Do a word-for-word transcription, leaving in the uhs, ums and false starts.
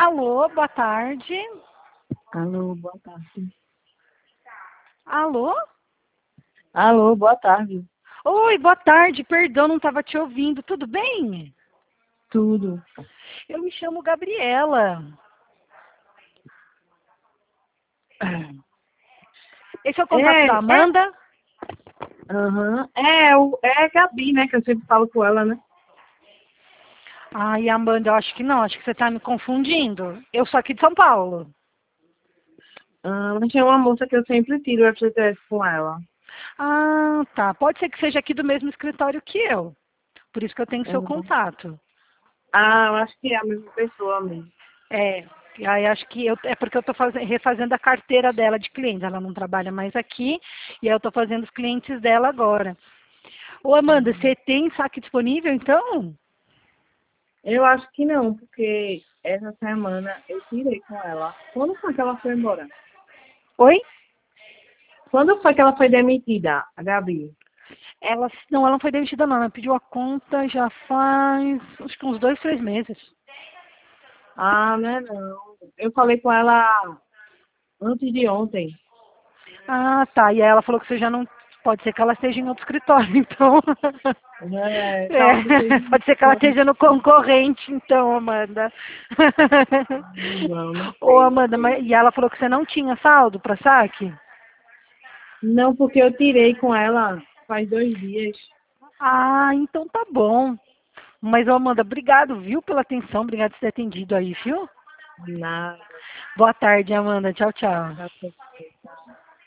Alô, boa tarde. Alô, boa tarde. Alô? Alô, boa tarde. Oi, boa tarde. Perdão, não estava te ouvindo. Tudo bem? Tudo. Eu me chamo Gabriela. Esse é o contato É, da é, Amanda? aham. É, o, é a Gabi, né, que eu sempre falo com ela, né? Ai, Amanda, eu acho que não. Acho que você está me confundindo. Eu sou aqui de São Paulo. Ah, mas tem uma moça que eu sempre tiro o F G T S com ela. Ah, tá. Pode ser que seja aqui do mesmo escritório que eu. Por isso que eu tenho seu Uhum. contato. Ah, eu acho que é a mesma pessoa mesmo. É, e aí acho que eu, é porque eu estou refazendo a carteira dela de clientes. Ela não trabalha mais aqui e aí eu estou fazendo os clientes dela agora. Ô, Amanda, Uhum. você tem saque disponível, então? Eu acho que não, porque essa semana eu tirei com ela. Quando foi que ela foi embora? Oi? Quando foi que ela foi demitida, a Gabi? Ela, não, ela não foi demitida, não. Ela pediu a conta já faz, acho que uns dois, três meses. Ah, né, não. Eu falei com ela antes de ontem. Ah, tá. E aí ela falou que você já não... Pode ser que ela esteja em outro escritório, então... É, talvez É, seja pode ser que ela esteja no concorrente, então, Amanda. não, não Ô, sei, não Amanda, sei. mas, e ela falou que você não tinha saldo para saque? Não, porque eu tirei com ela faz dois dias. Ah, então tá bom. Mas, ô, Amanda, obrigado, viu, pela atenção. Obrigado por ter atendido aí, viu? Nada. Boa tarde, Amanda. Tchau, tchau. Tá tudo bem, tá?